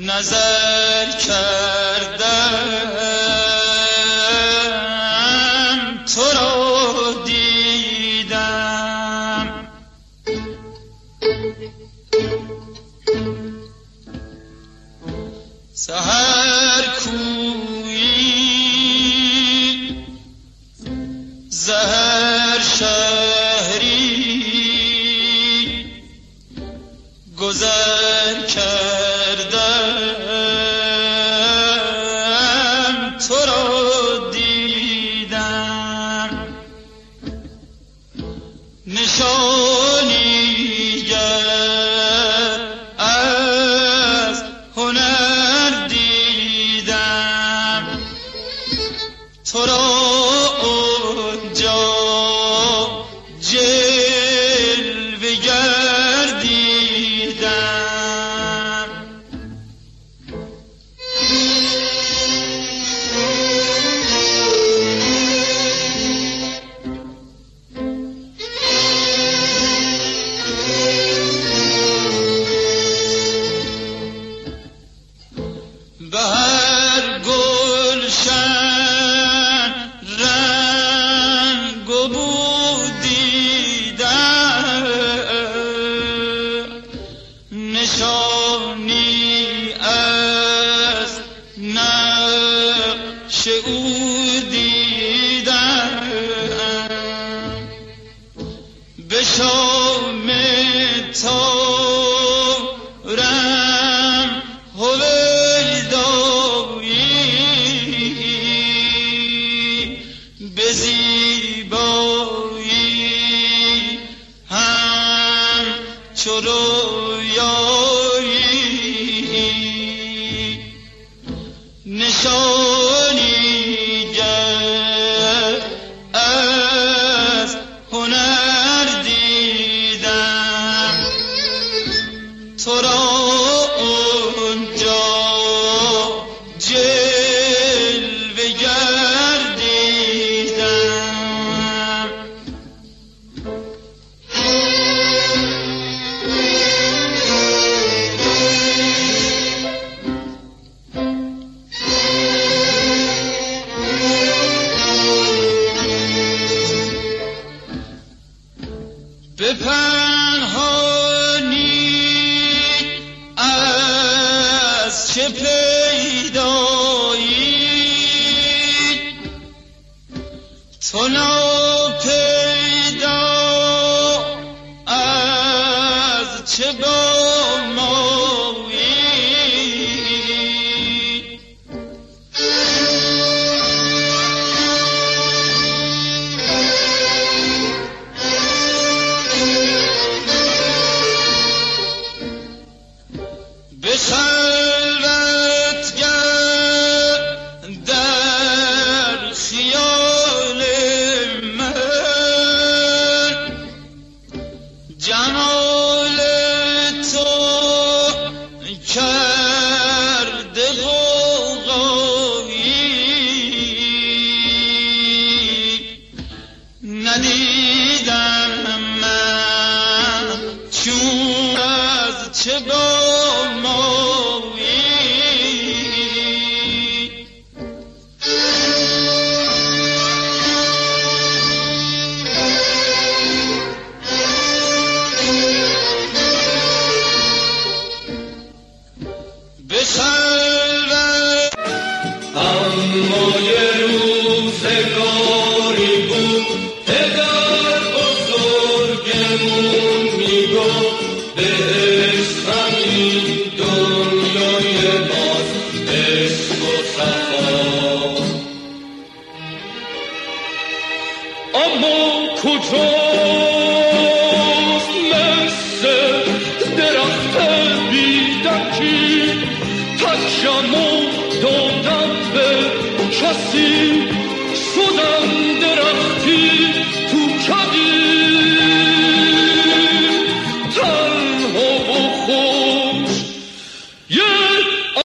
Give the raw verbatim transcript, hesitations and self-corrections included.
نظر کردم تو را دیدم، سحر کویی زهر شهری گذر کردم تو را دیدم، نشانی گر از هنر دیدم تو را اونجا جلوه گر دیدم. به هر گلشن رنگ و بو دیدم، نشانی از نقش او دیدم، به شام تارم هویدایی، به زیبایی همچو رویایی، نشانی گر از هنر دیدم تو را اونجا جلوه گر دیدم. به پنهانی از چه پیدایی، تو ناپیدا از چه بامایی، به خلوت گر در خیال من جمال تو کرده غوغایی، ندیدم من چون از چه بامایی، به خلوت اما یه روزگاری بود پدر بزرگمون میگفت بهش همین دنیای باز عشق و صفا، اما کجاست مثل درخت بیدکی تکشم